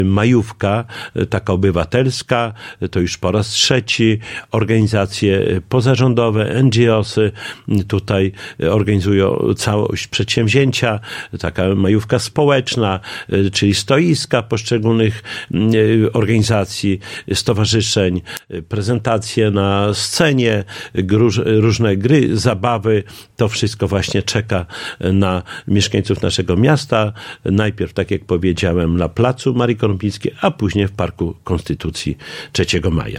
majówka, taka obywatelska, to już po raz trzeci. Organizacje pozarządowe, NGOsy tutaj organizują całość przedsięwzięcia, taka majówka społeczna, czyli stoiska poszczególnych organizacji, stowarzyszeń, prezentacje na scenie, różne gry, zabawy. To wszystko właśnie czeka na mieszkańców naszego miasta. Najpierw, tak jak powiedziałem, na placu Marii Kąpińskiej, a później w Parku Konstytucji 3 maja.